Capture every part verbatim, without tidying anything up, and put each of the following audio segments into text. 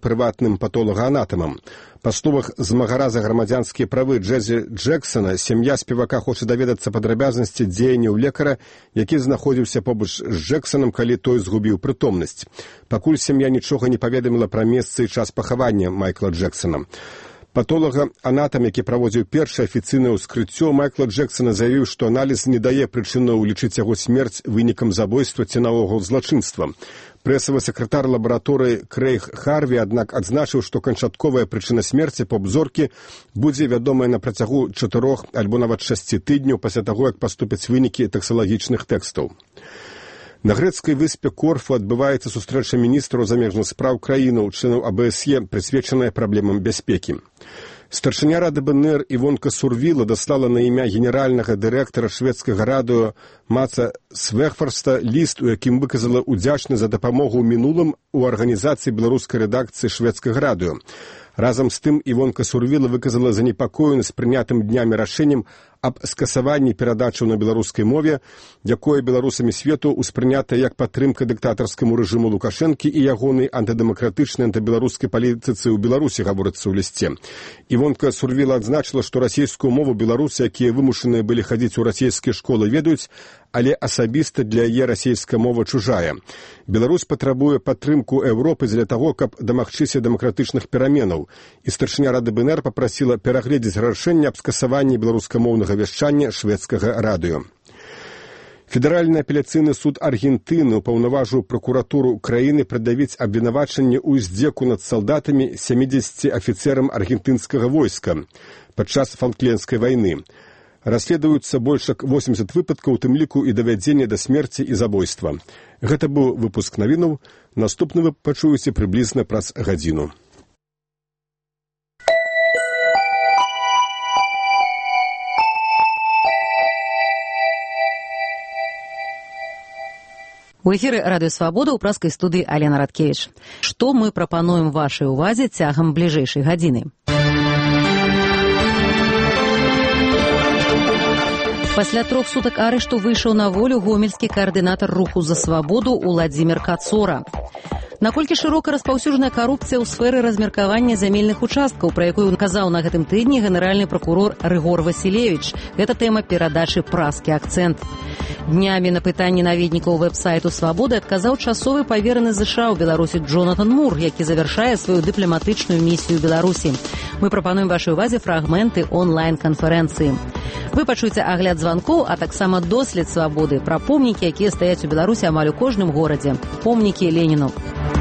прыватным патолагаанатамам. Па словах змагара за грамадзянскія правы Джэзі Джексона, сям'я спевака хоча даведацца падрабязнасці дзеянняў лекара, які знаходзіўся побач з Джексонам, калі той згубіў прытомнасць. Пакуль сям'я нічога не паведаміла пра месца і час пахавання Майкла Джексона. Патолага-анатам, які праводзіў першае афіцыйнае ўскрыццё Майкла Джексона, заявіў, што аналіз не дае прычынаў лічыць яго смерць вынікам забойства ці наогул злачынства. Прэсавы сакратар лабараторыі Крэйг Харві, аднак, адзначыў, што канчатковая прычына смерці поп-зоркі будзе вядомая на працягу чатырох альбо нават шасці тыдняў пасля таго, як паступяць вынікі таксалагічных тэкстаў. На грэцкай выспе Корфу адбываецца сустрэча міністраў замежных спраў краінаў, членаў А Бэ Эс Е, прысвечаная праблемам бяспекі. Старшыня рады Бэ Эн Эр Івонка Сурвіла даслала на імя генеральнага дырэктара шведскага радыё Маца Свэгфарста ліст, у якім выказала ўдзячнасць за дапамогу ў мінулым у арганізацыі беларускай рэдакцыі шведскага радыё. Разам з тым Івонка Сурвіла выказала занепакоенасць прынятым днямі рашэннем аб скасаванні перадачаў на беларускай мове, якое беларусамі свету ўспрынята як падтрымка дыктатарскаму рэжыму Лукашэнкі і ягонай антыдэмакратычнай антыбеларускай палітыцы ў Беларусі, гаворыцца ў лісце. Івонка Сурвіла адзначыла, што расійскую мову беларусы, якія вымушаныя былі хадзіць у расійскія школы, ведаюць, але асабіста для яе расійская мова чужая. Беларусь патрабуе падтрымку Еўропы для таго, каб дамагчыся дэмакратычных пераменаў. І старшыня рады Бэ Эн Эр папрасіла перагледзець рашэнне аб скасаванні беларускамоўнага вяшчання шведскага радыё. Федэральны апеляцыйны суд Аргентыны ўпаўнаважыў пракуратуру краіны прадавіць абвінавачанне ў здзеку над салдатамі сямідзесяці афіцэрам аргентынскага войска падчас Фалклендскай вайны. Расследуюцца больш як восемьдесят выпадкаў, у тым ліку і давядзення да смерці і забойства. Гэта быў выпуск навінаў. Наступны вы пачуеце прыблізна праз гадзіну. У эфіры Радыё Свабода ў праскай студыі Алена Радкевіч. Што мы прапануем вашай увазе цягам бліжэйшай гадзіны? Пасля трох сутак арышту выйшаў на волю гомельскі каардынатар руху за свабоду Уладзімір Кацора. Наколькі шырока распаўсюджаная карупцыя ў сферы размеркавання зямельных участкаў, пра якую казаў на гэтым тыдні генеральны пракурор Рыгор Васілевіч. Гэта тэма перадачы праскі акцэнт. Днямі на пытанні наведнікаў вэб-сайту «Свабоды» адказаў часовы павераны ЗША ў Беларусі Джонатан Мур, які завяршае сваю дыпламатычную місію ў Беларусі. Мы прапануем вашай увазе фрагменты онлайн-канферэнцыі. Вы пачуеце агляд званкоў, а таксама дослед «Свабоды» пра помнікі, якія стаяць у Беларусі амаль у кожным горадзе. Помнікі Леніну.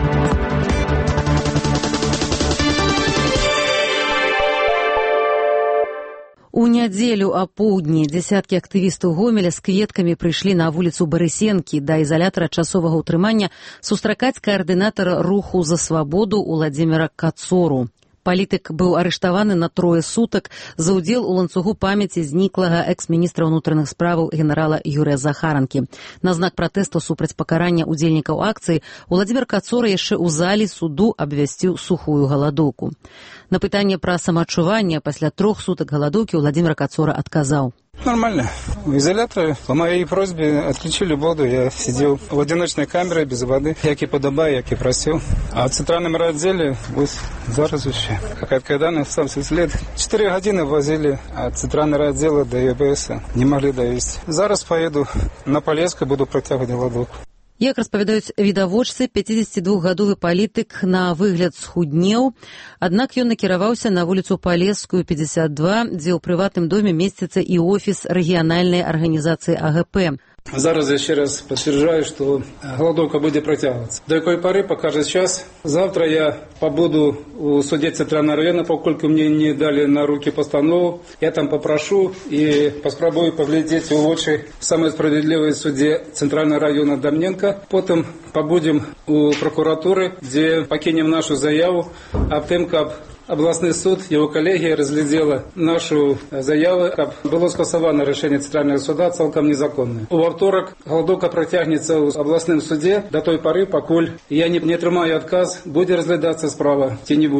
У нядзелю апоўдні дзясяткі актывістаў Гомеля з кветкамі прыйшлі на вуліцу Барысенкі да ізалятара часовага ўтрымання сустракаць каардынатара руху за свабоду Уладзіміра Кацору. Палітык быў арыштаваны на трое сутак за ўдзел у ланцугу памяці зніклага экс-міністра ўнутраных справаў генерала Юрыя Захаранкі. На знак пратэсту супраць пакарання удзельнікаў акцыі Уладзімір Кацора яшчэ ў залі суду абвясціў сухую галадоўку. На пытанне пра самаадчуванне пасля трох сутак галадоўкі Уладзімір Кацора адказаў. Нормально. В изоляторе по моей просьбе отключили воду. Я сидел в одиночной камере без воды. Як и подобаю, як и просил. А в центральном райотделе вот зараз вообще. Какая-то данные остался след. Четыре годины возили от центрального райотдела до Е Б С. Не могли довести. Зараз поеду на Полеску, буду протягивать голодовку. Як распавядаюць відавочцы, пяцідзесятидвухгадовы палітык на выгляд схуднеў, аднак ён накіраваўся на вуліцу Палескую, пятьдесят два, дзе ў прыватным доме месціцца і офіс рэгіянальнай арганізацыі А Г П. Зараз я ще раз подтверждаю, что голодовка будет протягиваться. До какой поры покажет час. Завтра я побуду у суде Центрального района, поскольку мне не дали на руки постанову. Я там попрошу и попробую поглядеть в очи самой справедливой суде Центрального района Домненко. Потом побудем у прокуратуры, где покинем нашу заяву об том, как областный суд, его коллегия разглядела нашу заяву, как было скасовано решение Центрального суда, целком незаконное. Во вторник голодовка протягнется в областном суде до той поры, покуль я не, не отримаю отказ, будет разглядаться справа, те не будет.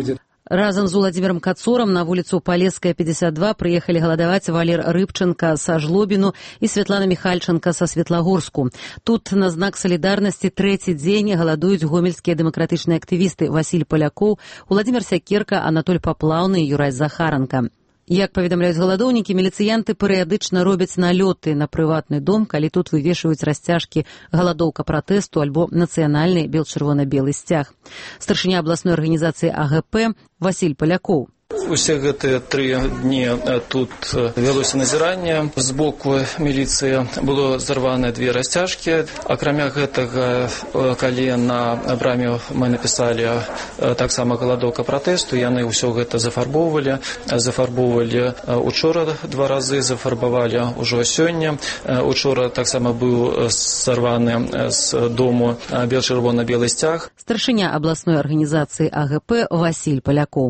Разам з Уладзімірам Кацорам на вуліцу Палеская, пятьдесят два прыехалі галадаваць Валер Рыбченко са Жлобіну і Светлана Михальченко са Светлагорску. Тут на знак салідарнасці трэці дзень галадуюць гомельскія дэмакратычныя актывісты Васіль Палякоў, Уладзімір Сякерка, Анатоль Паплаўны і Юрай Захаранка. Як паведамляюць галадоўнікі, міліцыянты перыядычна робяць налёты на прыватны дом, калі тут вывешваюць расцяжкі «Галадоўка пратэсту» альбо «Нацыянальны бел-чырвона-белы сцяг». Старшыня абласной арганізацыі А Г П Васіль Палякоў. Усе гэтыя тры дні тут вялося назіранне. З боку міліцыі было зарваны две расцяжкі. Акрамя гэтага, калі на браме мы напісалі таксама «Галадоўка пратэсту», яны ўсё гэта зафарбоўвалі. Зафарбоўвалі учора два разы, зафарбавалі ўжо сёння. Учора таксама быў сарваны з дому бел-чырвона-белы сцяг. Старшыня абласной арганізацыі А Г П Васіль Палякоў.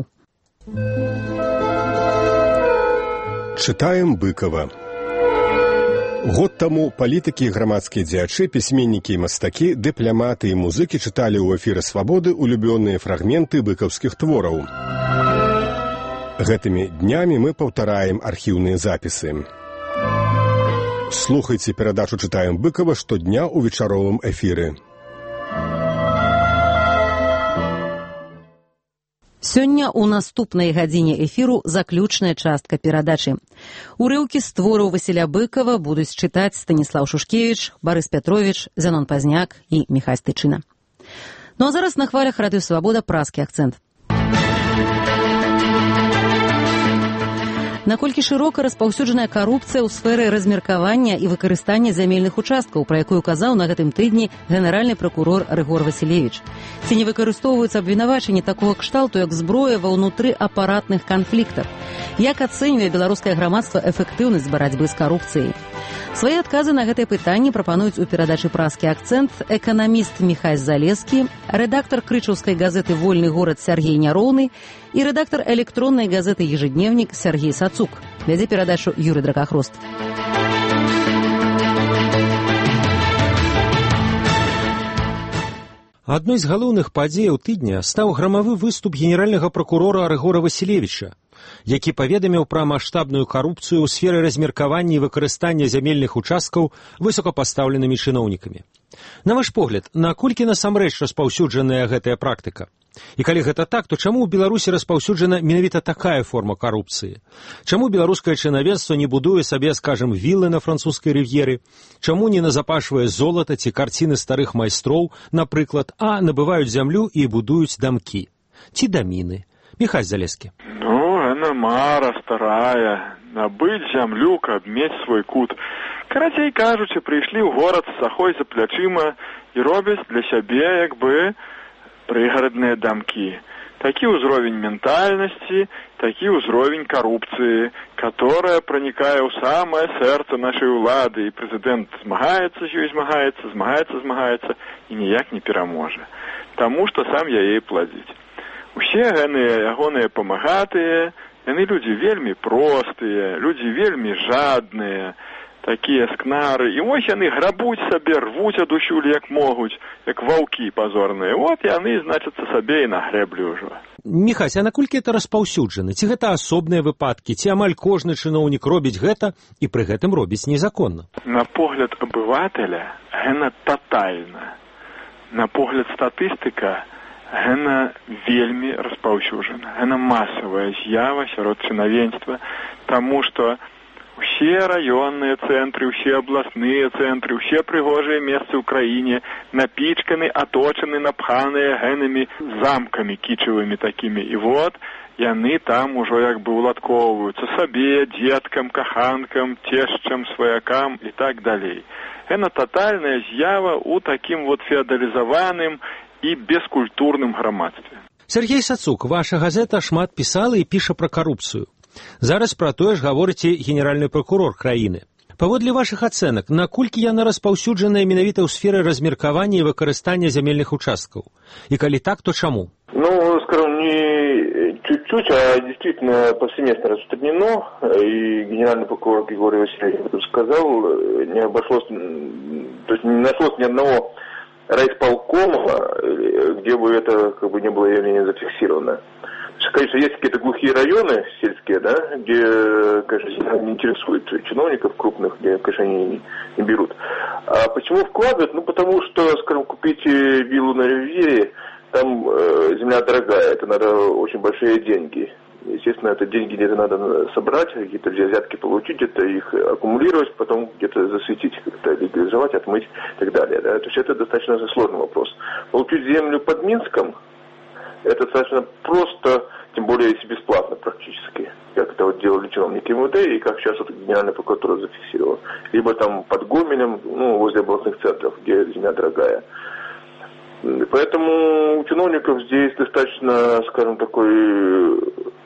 Чытаем Быкова. Год таму палітыкі, грамадскія дзеячы, пісьменнікі і мастакі, дыпламаты і музыкі чыталі ў эфіры «Свабоды» улюбёныя фрагменты быкаўскіх твораў. Гэтымі днямі мы паўтараем архіўныя запісы. Слухайце перадачу «Чытаем Быкова» штодня ў вечаровым эфіры. Сёння ў наступнай гадзіне эфіру заключная частка перадачы. Урыўкі з твораў Васіля Быкова будуць чытаць Станіслаў Шушкевіч, Барыс Пятровіч, Зянон Пазняк і Міхась Тычына. Ну а зараз на хвалях радыё «Свабода» праскі акцэнт. Наколькі шырока распаўсюджаная карупцыя ў сферы размеркавання і выкарыстання зямельных участкаў, пра якую казаў на гэтым тыдні генеральны пракурор Рыгор Васілевіч. Ці не выкарыстоўваюцца абвінавачанні такога кшталту, як зброя ва ўнутры апаратных канфліктах? Як ацэньвае беларускае грамадства эфектыўнасць барацьбы з карупцыяй? Свае адказы на гэтыя пытанні прапануюць у перадачы «Праскі акцэнт» эканаміст Міхась Залескі, рэдактар крычаўскай газеты «Вольны горад» Сергей Няроўны і рэдактар электроннай газеты «Ежедневник» Сергей Сацук. Вядзе перадачу Юрый Дракахрост. Адной з галоўных падзеяў тыдня стаў грамавы выступ генеральнага пракурора Рыгора Васілевіча, які паведаміў пра маштабную карупцыю ў сферы размеркавання і выкарыстання зямельных участкаў высокапастаўленымі чыноўнікамі. На ваш погляд, наколькі насамрэч распаўсюджаная гэтая практыка? І калі гэта так, то чаму ў Беларусі распаўсюджана менавіта такая форма карупцыі? Чаму беларускае чынавенства не будуе сабе, скажем, віллы на французскай рыв'еры? Чаму не назапашвае золата ці карціны старых майстроў, напрыклад, а набываюць зямлю і будуюць дамкі? Ці даміны? Міхась Залескі. Ну, яна мара старая. Набыць зямлю, каб мець свой кут. Карацей кажучы, прыйшлі ў горад з сахой за плячыма і робяць для сябе, як бы, прыгарадныя дамкі. Такі ўзровень ментальнасці, такі ўзровень карупцыі, которая пранікае ў самае сэрца нашай улады, і прэзідэнт змагаецца з ёй, змагаецца, змагаецца, змагаецца і ніяк не пераможа. Таму што сам яе пладзіць. Усе гэныя ягоныя памагатыя, яны людзі вельмі простыя, людзі вельмі жадныя, такія скнары. І вось яны грабуць сабе, рвуць адусюль як могуць, як ваўкі пазорныя. Вот яны, значыцца, сабе і нагрэблі ўжо. Міхась, а наколькі гэта распаўсюджана? Ці гэта асобныя выпадкі? Ці амаль кожны чыноўнік робіць гэта і пры гэтым робіць незаконна? На погляд абывателя гэта татальна. На погляд статыстыка гэта вельмі распаўсюджана. Гэта масавая з'ява сярод чынавенства, таму што усе раённыя цэнтры, усе абласныя цэнтры, усе прыгожыя месцы ў краіне напічканы, аточаны, напханыя гэнымі замкамі кічавымі такімі. І вот яны там ужо як бы уладкоўваюцца сабе, дзеткам, каханкам, цешчам, сваякам і так далей. Гэта татальная з'ява ў такім вот феадалізаваным і бескультурным грамадстве. Сергей Сацук, ваша газета шмат пісала і піша пра карупцыю. Зараз пра тое ж гаворыце генеральны пракурор краіны. Паводле вашых ацэнак, наколькі яна распаўсюджаная менавіта ў сферы размеркавання і выкарыстання зямельных участкаў? И коли так, то чему? Ну, скажем, не чуть-чуть, а действительно повсеместно распространено. И генеральный прокурор Григорий Васильевич сказал, не обошлось, то есть не нашлось ни одного райисполкома, где бы это как бы не было явление зафиксировано. конечно, есть какие-то глухие районы сельские, да, где, конечно, не интересует чиновников крупных, где, конечно, они не берут. А почему вкладывают? Ну, потому что, скажем, купить виллу на Ривьере, там э, земля дорогая, это надо очень большие деньги. Естественно, это деньги где-то надо собрать, какие-то взятки получить, где-то их аккумулировать, потом где-то засветить, как-то легализовать, отмыть и так далее. Да? То есть это достаточно сложный вопрос. Получить землю под Минском, это достаточно просто, тем более если бесплатно практически, как это вот делали чиновники МВД и как сейчас вот Генеральная прокуратура зафиксировала. Либо там под Гомелем, ну, возле областных центров, где земля дорогая. Поэтому у чиновников здесь достаточно, скажем, такой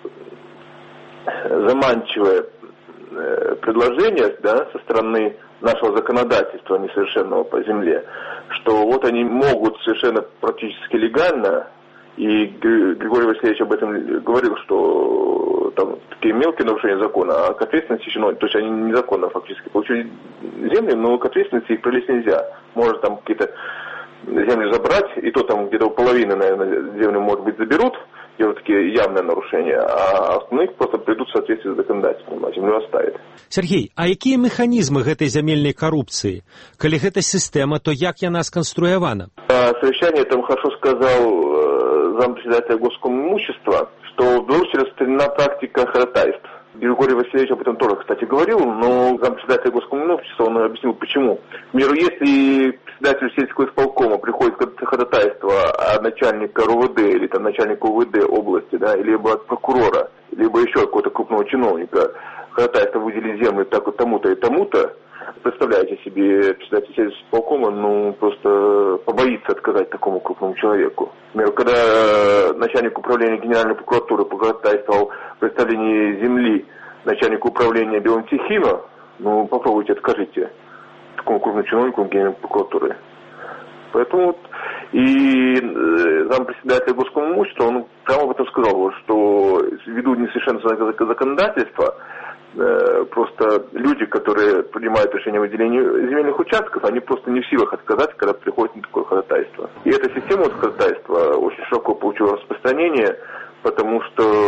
заманчивое предложение, да, со стороны нашего законодательства несовершенного по земле, что вот они могут совершенно практически легально, и Григорий Васильевич об этом говорил, что там такие мелкие нарушения закона, а к ответственности чиновников, то есть они незаконно фактически получили земли, но к ответственности их привлечь нельзя. Может там какие-то земли забрать, и то там где-то половины, наверное, земли, может быть, заберут, делают такие явные нарушения, а остальных просто придут в соответствии с законодательством, а землю оставят. Сергей, а якія механізмы гэтай зямельнай карупцыі? Калі гэта сістэма, то як яна сканструявана? На совещании там хорошо сказал э, зампредседателя Госкомимущества, что в Беларуси распространена практика ходатайств. Григорий Васильевич об этом тоже, кстати, говорил, но зампредседателя Госкомимущества он объяснил, почему. К примеру, если председателю сельского исполкома приходит ходатайство от начальника РУВД или там начальника УВД области, да, либо от прокурора, либо еще какого-то крупного чиновника, ходатайство выделить землю так вот тому-то и тому-то, представляете себе, председатель сельского исполкома, ну, просто побоится отказать такому крупному человеку. Например, когда начальник управления Генеральной прокуратуры походатайствовал в представлении земли начальнику управления Беломтехима, ну, попробуйте, откажите такому крупному чиновнику Генеральной прокуратуры. Поэтому вот и зампредседателя Госкомимущества, он прямо об этом сказал, что ввиду несовершенства законодательства, просто люди, которые принимают решение о выделении земельных участков, они просто не в силах отказать, когда приходит на такое ходатайство. И эта система вот ходатайства очень широко получила распространение, потому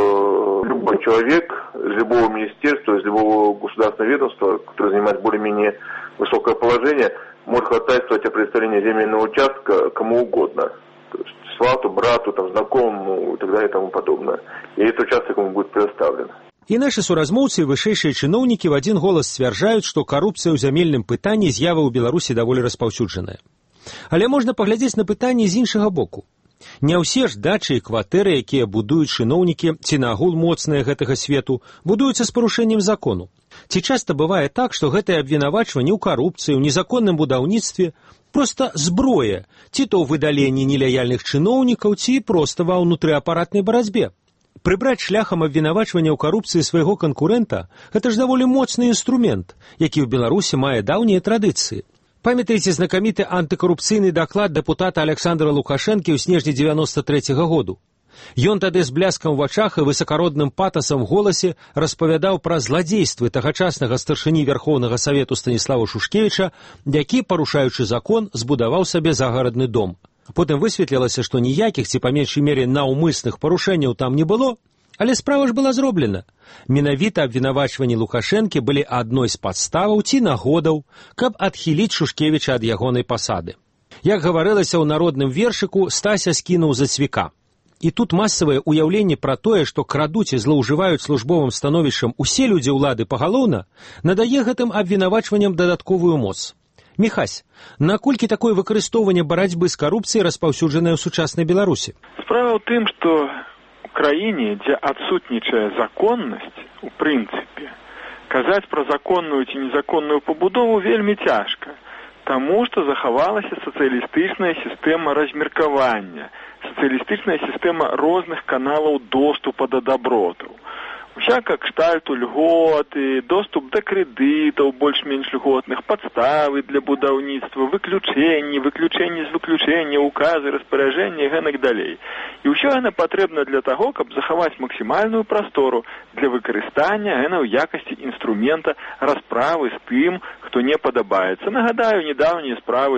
что любой человек из любого министерства, из любого государственного ведомства, который занимает более-менее высокое положение, может ходатайствовать о предоставлении земельного участка кому угодно. То есть свату, брату, там, знакомому и так далее и тому подобное. И этот участок ему будет предоставлен. І нашы суразмоўцы і вышэйшыя чыноўнікі в адзін голас сцвярджаюць, што карупцыя ў зямельным пытанні з'ява ў Беларусі даволі распаўсюджаная. Але можна паглядзець на пытанне з іншага боку. Не ўсе ж дачы і кватэры, якія будуюць чыноўнікі ці нагул моцныя гэтага свету, будуюцца з парушэннем закону. Ці часта бывае так, што гэтае абвінавачванне ў карупцыі, ў незаконным будаўніцтве проста зброя, ці то ў выдаленні нелаяльных чыноўнікаў, ці проста ва ўнутрыапаратнай барацьбе. Прыбраць шляхам абвінавачвання ў карупцыі свайго канкурэнта – гэта ж даволі моцны інструмент, які ў Беларусі мае даўнія традыцыі. Памятаеце знакаміты антыкарупцыйны даклад дэпутата Александра Лукашэнкі ў снежні дзевяноста трэцяга году? Ён тады з бляскам у вачах і высакародным патасам у голасе распавядаў пра зладзействы тагачаснага старшыні Вярхоўнага Савету Станіслава Шушкевіча, які, парушаючы закон, збудаваў сабе загарадны дом. Потым высветлілася, што ніякіх ці па меншай мере наўмысных парушэнняў там не было, але справа ж была зроблена. Менавіта абвінавачванні Лукашэнкі былі адной з падставаў ці нагодаў, каб адхіліць Шушкевіча ад ягонай пасады. Як гаварылася ў народным вершыку, Стася скінуў за цвіка. І тут масавае ўяўленне пра тое, што крадуць і злоўжываюць службовым становішчам усе людзі ўлады пагалоўна, надае гэтым абвінавачванням дадатковую моц. Міхась, наколькі такое выкарыстоўванне барацьбы з карупцыяй распаўсюджанае ў сучаснай Беларусі? Справа ў тым, што ў краіне, дзе адсутнічае законнасць, у прынцыпе, казаць пра законную ці незаконную пабудову вельмі цяжка, таму што захавалася сацыялістычная сістэма размеркавання, сацыялістычная сістэма розных каналаў доступа да дабротаў. Усяка кшталту льготы, доступ да крэдытаў больш-менш льготных, падставы для будаўніцтва, выключэнні, выключэнні з выключэння, указы, распараджэнні і гэтак далей. І ўсё яна патрэбна для таго, каб захаваць максімальную прастору для выкарыстання яна ў якасці інструмента расправы з тым, хто не падабаецца. Нагадаю, недаўнія справы з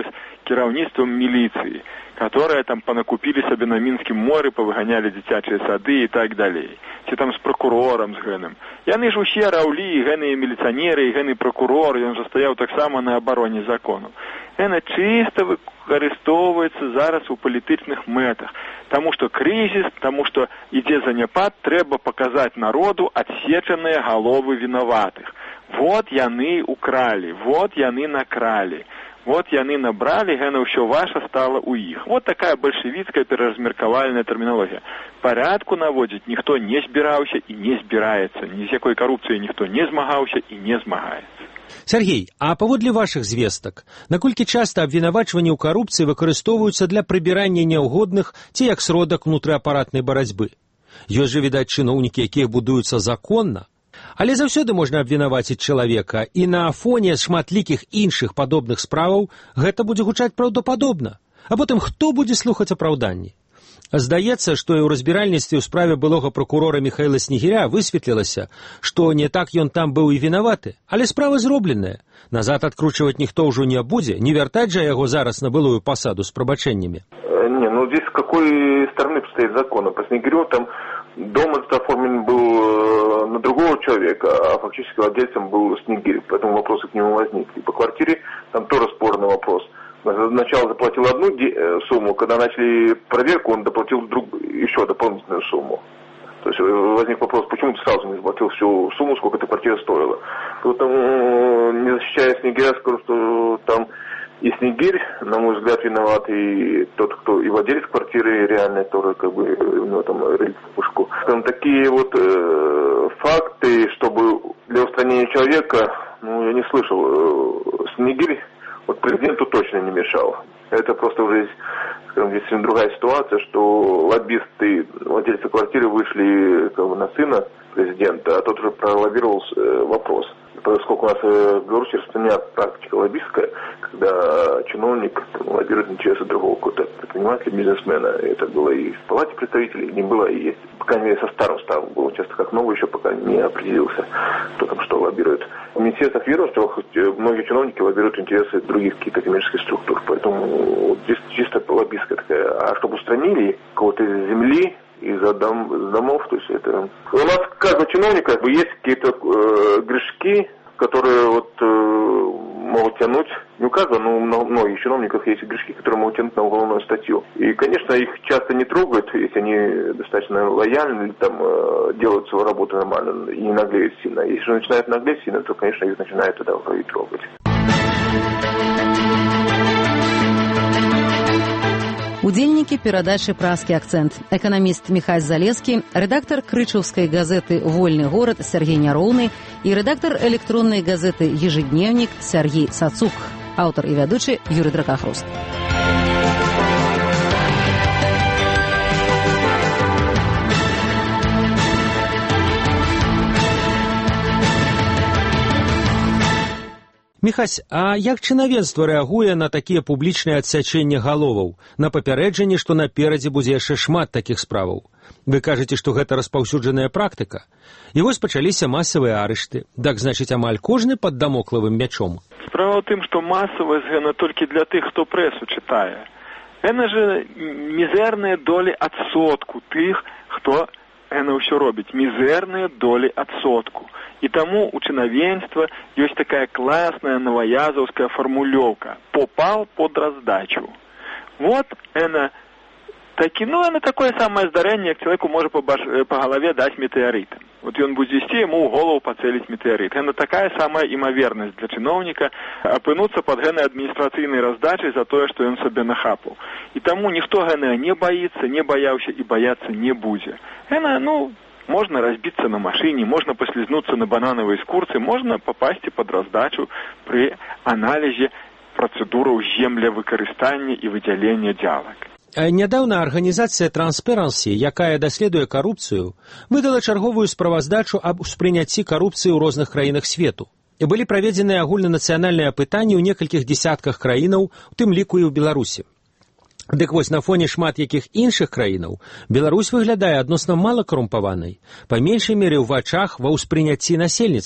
кіраўніцтвам міліцыі, которые там понакупили себе на Минском море, повыгоняли дзіцячыя сады и так далее. Ці там с прокурором, с гэным. Яны ж усе раўлі, гэны милиционеры, гэны прокурор, ён же стаяў таксама на обороне закону. Гэта чисто выкарыстоўваецца зараз у палітычных мэтах. Таму што крызіс, таму што ідзе заняпад, трэба показать народу адсечаныя галовы вінаватых. Вот яны украли, вот яны накрали. Вот яны набрали, гэна ўсё ваша стала ў іх. Вот такая бальшавіцкая пераразмеркавальная тэрмінологія. Парядку наводзіць ніхто не збіраўся і не збіраецца. Ні з якой карупцыяй ніхто не змагаўся і не змагаецца. Сергей, а паводле вашых звестак, наколькі часта абвінавачванні ў карупцыі выкарыстоўваюцца для прыбірання няўгодных ці як сродак унутрыапаратнай барацьбы? Ёсць жа, відаць, чыноўнікі, якія будуюцца законна. Але заўсёды можна абвінаваціць чалавека, і на фоне шматлікіх іншых падобных справаў гэта будзе гучаць праўдападобна. А потым хто будзе слухаць апраўданні? Здаецца, што і ў разбіральніцтве ў справе былога прокурора Михайла Снегиря высветлілася, што не так ён там быў і вінаваты, але справа зробленая. Назад адкручваць ніхто ўжо не будзе, не вяртаць жа яго зараз на былую пасаду з прабачэннямі. Не, ну здесь с какой стороны стоит закон? По Снегирю там дом этот оформлен был на другого человека, а фактически владельцем был Снегирь, поэтому вопросы к нему возникли. По квартире там тоже спорный вопрос. Сначала заплатил одну сумму, когда начали проверку, он доплатил друг, еще дополнительную сумму. То есть возник вопрос, почему ты сразу не заплатил всю сумму, сколько эта квартира стоила. Поэтому, не защищая Снегиря, скажу, что там и Снегирь, на мой взгляд, виноват, и тот, кто и владелец квартиры реальный, который как бы у него там рыльца в пушку. Там такие вот э, факты, чтобы для устранения человека, ну, я не слышал, э, Снегирь вот президенту точно не мешал. Это просто уже, скажем, здесь другая ситуация, что лоббисты, владельцы квартиры вышли как бы на сына президента, а тот уже пролоббировал э, вопрос. Поскольку у нас в Беларуси распространена практика лоббистская, когда чиновник лоббирует интересы другого какого-то предпринимателя, бизнесмена. Это было и в палате представителей, не было и есть. По крайней мере, со старым ставом было часто как новый, еще пока не определился, кто там что лоббирует. В министерствах ведомствах многие чиновники лоббируют интересы других каких-то коммерческих структур. Поэтому вот здесь чисто лоббистская такая. А чтобы устранили кого-то из земли, из-за дом, домов, то есть это... У нас каждого чиновника как бы, есть какие-то э, грешки, которые вот э, могут тянуть, не у каждого, но у многих чиновников есть грешки, которые могут тянуть на уголовную статью. И, конечно, их часто не трогают, если они достаточно лояльны, или там э, делают свою работу нормально и не наглеют сильно. Если же начинают наглеть сильно, то, конечно, их начинают тогда уже и трогать. Удзельнікі перадачы «Празкі акцэнт». Эканаміст Міхась Залескі, рэдактар крычаўскай газеты «Вольны горад» Сергей Няроўны і рэдактар электроннай газеты «Ежедневнік» Сергей Сацук. Аўтар і вядучы Юрый Дракахруст. Міхась, а як чынавенства рэагуе на такія публічныя адсячэнні галоваў, на папярэджанне, што наперадзе будзе яшчэ шмат такіх справаў? Вы кажаце, што гэта распаўсюджаная практыка? І вось пачаліся масавыя арышты. Так, значыць, амаль кожны пад дамоклавым мячом. Справа ў тым, што масавасць гэта толькі для тых, хто прэсу чытае. Гэта ж мізэрныя долі адсотку тых, хто гэта ўсё робіць. Мізэрныя долі адсотку. И тому у чыновенства есть такая классная новоязовская формулёвка «попал под раздачу». Вот это, таки, ну, это такое самое здарэнне, как человеку может по, баш, по голове дать метеорит. Вот он будет вести, ему в голову поцелить метеорит. Это такая самая имоверность для чиновника опынуться под гэной административной раздачей за то, что он себе нахапал. И тому никто гэна не боится, не боялся и бояться не будет. Это, ну... Можно разбиться на машине, можно послизнуться на банановой скурце, можно попасть под раздачу при анализе процедураў землевыкарыстання і выдзялення дзялак. Нядаўна арганізацыя Transparency, якая даследуе карупцыю, выдала чарговую справаздачу аб успрыняцці карупцыі ў розных краінах свету. І былі праведзеныя агульнанацыянальныя апытанні ў некалькіх дзесятках краінаў, у тым ліку і ў Беларусі. Дык вось на фоне шмат якіх іншых краінаў Беларусь выглядае адносна мала карумпаванай, па меншай мере ў вачах ва ўспрыняцці насельніцтва.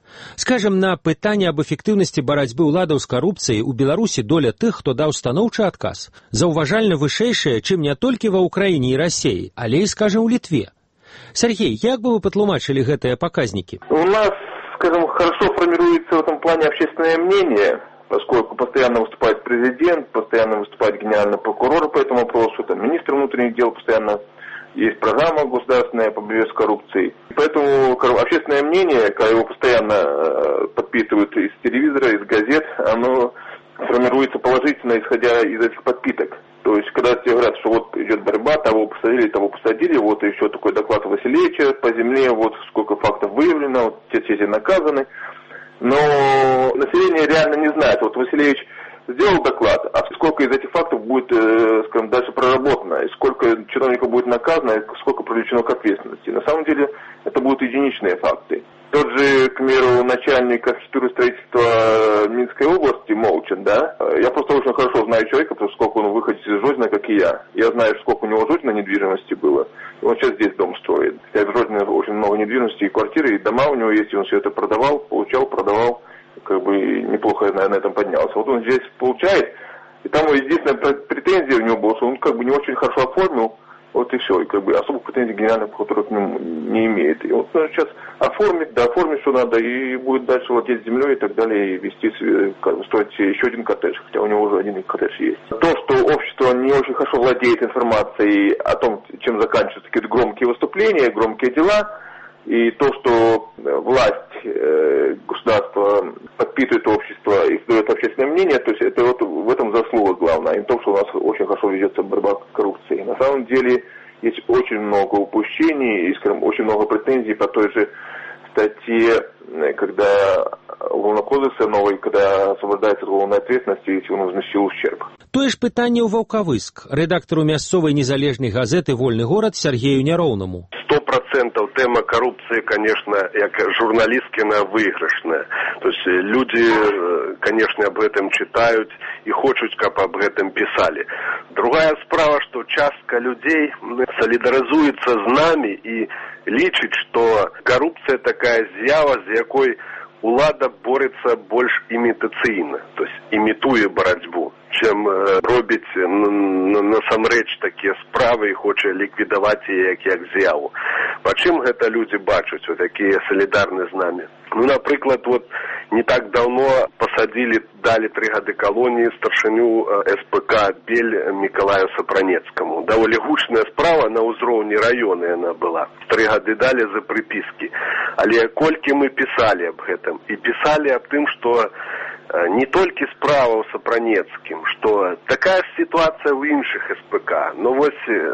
Скажем, на пытанне аб эфектыўнасці барацьбы ўладаў з карупцыяй у Беларусі доля тых, хто даў станоўчы адказ, заўважальна вышэйшая, чым не толькі ва Ўкраіне і Расіі, але і, скажем, у Літве. Сергей, як бы вы патлумачылі гэтыя паказнікі? У нас, скажем, хорошо формируется в этом плане общественное мнение, поскольку постоянно выступает президент, постоянно выступает генеральный прокурор по этому вопросу, там министр внутренних дел постоянно. Есть программа государственная по борьбе с коррупцией. Поэтому общественное мнение, когда его постоянно подпитывают из телевизора, из газет, оно формируется положительно, исходя из этих подпиток. То есть, когда тебе говорят, что вот идет борьба, того посадили, того посадили, вот еще такой доклад Васильевича по земле, вот сколько фактов выявлено, вот те все наказаны. Но население реально не знает. Вот Васильевич сделал доклад, а сколько из этих фактов будет, э, скажем, дальше проработано, и сколько чиновников будет наказано, и сколько привлечено к ответственности. На самом деле это будут единичные факты. Тот же, к примеру, начальник архитектуры и строительства Минской области Молчин, да, я просто очень хорошо знаю человека, потому что сколько он выходит из Жодина, как и я. Я знаю, сколько у него Жодина недвижимости было, и он сейчас здесь дом строит. Хотя в Жодине очень много недвижимости, и квартиры, и дома у него есть, и он все это продавал, получал, продавал. Как бы неплохо, наверное, на этом поднялся. Вот он здесь получает, и там единственная претензия у него была, что он как бы не очень хорошо оформил, вот и все, и как бы особых претензий генеральный прокурор к нему не имеет. И вот нужно сейчас оформить, да, оформить, что надо, и будет дальше владеть землей и так далее, и вести, строить еще один коттедж, хотя у него уже один коттедж есть. То, что общество не очень хорошо владеет информацией о том, чем заканчиваются какие-то громкие выступления, громкие дела, и то, что власть, э, государство подпитывает общество и создает общественное мнение, то есть это вот в этом заслуга главная, и в том, что у нас очень хорошо ведется борьба с коррупцией. На самом деле есть очень много упущений, и, скажем, очень много претензий по той же статье, когда уголовного кодекса новый, когда освобождается от уголовной ответственности, если он возместил ущерб. Тое ж пытанне ў Ваўкавыск рэдактару мясцовай незалежнай газеты «Вольны горад» Сергею Няроўнаму. Сто процентов тема коррупции, конечно, як журналисткина выигрышная. То есть люди, конечно, об этом читают и хотят, чтобы об этом писали. Другая справа, что частка людей солидаризуется с нами и лічыць, что коррупция такая з'ява, з якой улада бореться больш імітацыйна, то есть імітуе барацьбу, чым э, робіць насамрэч такія справы і хоча ліквідаваць яе як, як з'яву. Па чым гэта людзі бачаць, вот такія салідарны з намі? Ну, напрыклад, вот не так давно посадили, дали три гады колонии старшиню СПК Бель Миколаю Сапранецкому. Довольно гучная справа на узроўні района она была. Три гады дали за приписки. Але колькі мы писали об этом. И писали об том, что не только справа у Сапранецким, что такая ситуация в іншых СПК. Но вот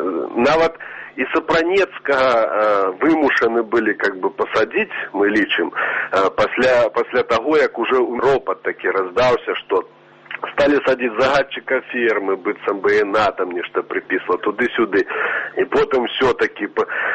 нават и Сапранецкага вымушаны были как бы посадить, мы лічым, пасля, пасля того, як уже ропот таки раздаўся, что стали садить загадчика фермы, быццам бы ена там нешта приписала туды-сюды. И потом все-таки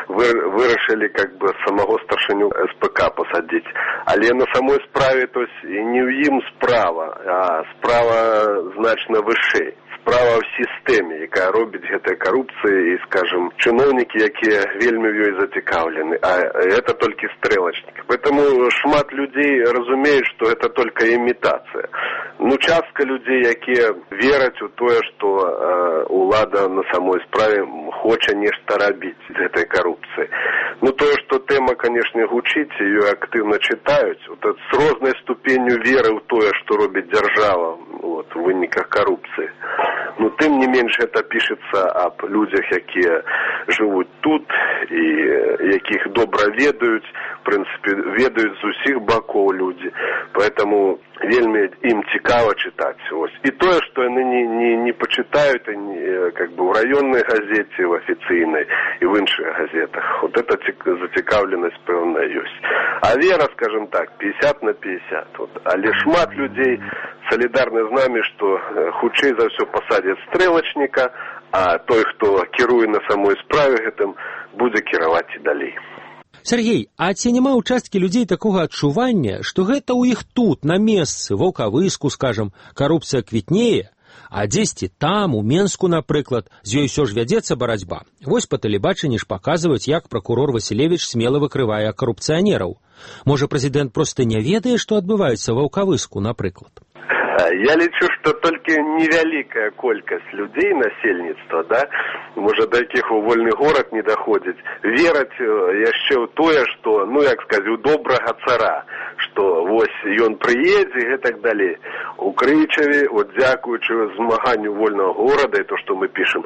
вырашили как бы самого старшиню СПК посадить. Але на самой справе, то есть не ў ім справа, а справа значно вышэй. Справа в сістэме, якая робіць гэтая карупцыя і, скажем, чыноўнікі, якія вельмі в ёй зацікаўлены, а это толькі стрэлачнік. Поэтому шмат людзей разумеюць, што это только імітацыя. Ну, частка людзей, якія вераць у тое, што э, улада на самой справе хоча нешта рабіць з гэтай карупцыі. Ну, тое, што тэма, канешне, гучыць, ёй актыўна чытаюць, вот, с рознай ступенню веры ў тое, што робіць дзяржава вот, у выніках карупцыі. Но тым не менш это пишется об людях, якія живут тут и якіх добра ведаюць, в принципе, ведаюць з усіх боков люди. Поэтому вельмі им цікаво читать. Ось. И то, что они не, не, не почитают они, как бы в районной газете, в официальной и в інших газетах. Вот эта зацікавленность певна есть. А вера, скажем так, пятьдесят на пятьдесят. Вот. Але шмат людей солидарны з нами, что хутчэй за все посадят стрелочника, а той, кто кіруе на самой справе гэтым, будзе кіраваць і далей. Сергей, а ці няма ў часткі людзей такога адчування, што гэта ў іх тут, на месцы, Ваўкавыску, скажам, карупцыя квітнее, А дзесьці там, у Менску, напрыклад, з ёй усё ж вядзецца барацьба. Вось па тэлебачанні ж паказваюць, як пракурор Васілевіч смела выкрывае карупцыянераў. Можа, прэзідэнт проста не ведае, што адбываецца ва Ваўкавыску, напрыклад? Я лічу, што толькі невялікая колькасць людзей, насельніцтва, да, можа, да якіх у вольны горад не даходзіць, вераць яшчэ ў тое, што, ну, як сказаць, у добрага цара, што вось ён прыедзе і гэтак далей. У Крычаве, от дзякуючы змаганню вольнага горада, і то, што мы пішам,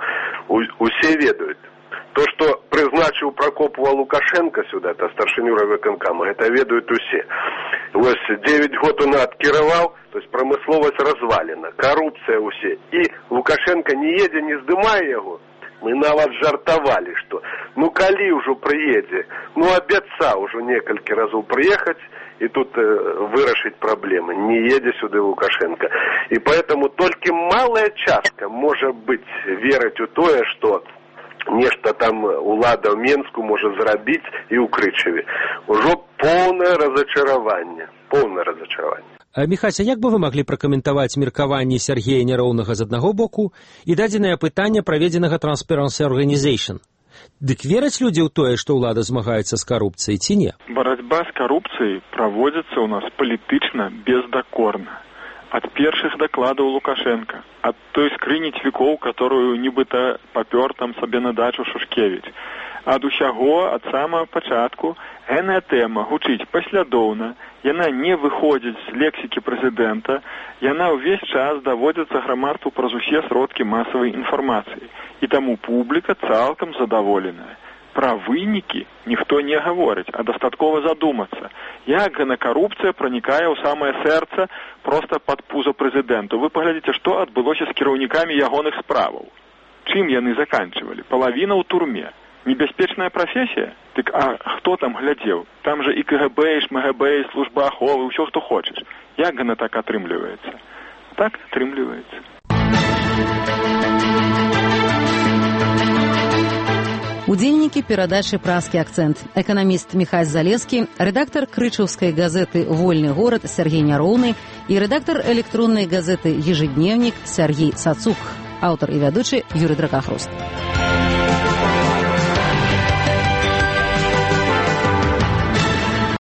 усе ведаюць. То, што прызначыў Пракопова Лукашенко сюда, это старшыню райвыканкама, это ведаюць усе. Вось девять год он адкіраваў, то есть прамысловасць развалена, карупцыя усе. І Лукашенко не едзе, не здымае яго. Мы нават жартавалі, што ну калі ўжо прыедзе, ну абяцаў ужо некалькі разоў прыехаць і тут э, вырашыць праблемы. Не едзе сюды Лукашенко. І поэтому толькі малая частка можа быць верыць у тое, што нешта там улада ў Менску можа зрабіць і ў Крычаве. Ужо поўнае разачараванне, поўнае разачараванне. Міхася, як бы вы маглі пракаментаваць меркаванні Сергея Няроўнага з аднаго боку і дадзенае пытанне праведзенага Transparency Organization? Дык вераць людзі ў тое, што ўлада змагаецца з карупцыяй, ці не? Барацьба з карупцыяй праводзіцца ў нас палітычна бездакорна. От першых докладаў Лукашенко, от той скрыні цвікоў, которую нібыта папёр там сабе на дачу Шушкевіч. Ад усяго, ад самага пачатку, гэтая тэма гучыць паслядоўна, яна не выходзіць з лексікі прэзідэнта, яна ўвесь час даводзіцца грамадству праз усе сродкі масавай інфармацыі. І таму публіка цалкам задаволеная. Пра вынікі ніхто не гаворыць, а дастаткова задумацца, як гэна карупцыя пранікае ў самае сэрца проста пад пузо прэзідэнту. Вы паглядзіце, што адбылося з кіраўнікамі ягоных справаў. Чым яны заканчвалі? Палавіна ў турме. Небяспечная прафесія? Дык а хто там глядзеў? Там жа і КГБ, і ШМГБ, і служба аховы, ўсё, што хочаш. Як гэна так атрымліваецца? Так атрымліваецца. Удзельнікі перадачы «Празкі акцэнт». Эканаміст Міхась Залескі, рэдактар крычаўскай газеты «Вольны горад» Сергей Няроўны і рэдактар электроннай газеты «Ежедневнік» Сергей Сацук. Аўтар і вядучы Юрый Дракахрост.